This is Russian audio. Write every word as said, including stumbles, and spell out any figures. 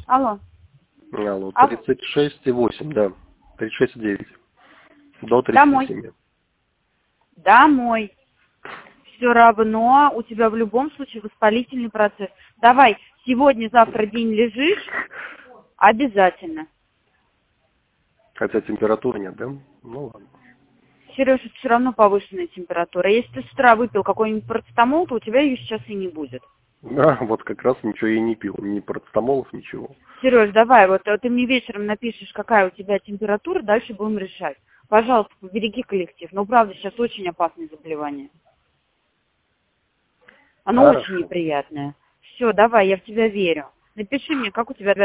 Алло. Алло, Алло. тридцать шесть и восемь, да. тридцать шесть и девять. До Домой. тридцати семи. Домой. Все равно у тебя в любом случае воспалительный процесс. Давай, сегодня-завтра день лежишь, обязательно. Хотя температуры нет, да? Ну ладно. Сереж, это все равно повышенная температура. Если ты с утра выпил какой-нибудь парацетамол, то у тебя ее сейчас и не будет. Да, вот как раз ничего я не пил. Ни парацетамолов, ничего. Сереж, давай, вот ты мне вечером напишешь, какая у тебя температура, дальше будем решать. Пожалуйста, побереги коллектив. Ну, правда, сейчас очень опасное заболевание. Оно Хорошо. очень неприятное. Все, давай, я в тебя верю. Напиши мне, как у тебя